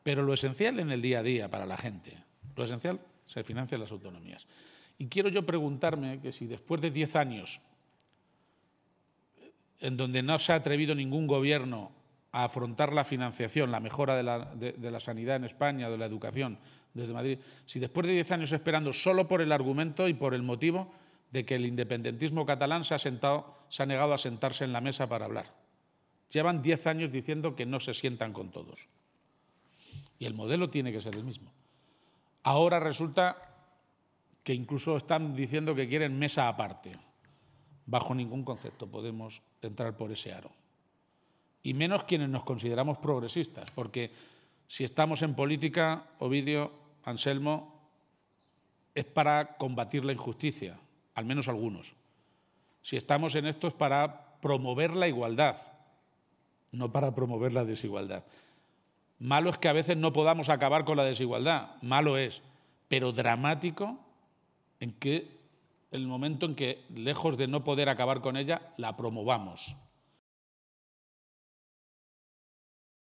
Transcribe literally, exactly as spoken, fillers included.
Pero lo esencial en el día a día para la gente, lo esencial se financia en las autonomías. Y quiero yo preguntarme que si después de diez años en donde no se ha atrevido ningún gobierno a afrontar la financiación, la mejora de la, de, de la sanidad en España, de la educación desde Madrid, si después de diez años esperando solo por el argumento y por el motivo de que el independentismo catalán se ha, sentado, se ha negado a sentarse en la mesa para hablar. Llevan diez años diciendo que no se sientan con todos. Y el modelo tiene que ser el mismo. Ahora resulta que incluso están diciendo que quieren mesa aparte. Bajo ningún concepto podemos entrar por ese aro. Y menos quienes nos consideramos progresistas, porque si estamos en política, Ovidio, Anselmo, es para combatir la injusticia, al menos algunos. Si estamos en esto es para promover la igualdad, no para promover la desigualdad. Malo es que a veces no podamos acabar con la desigualdad, malo es, pero dramático en que el momento en que, lejos de no poder acabar con ella, la promovamos.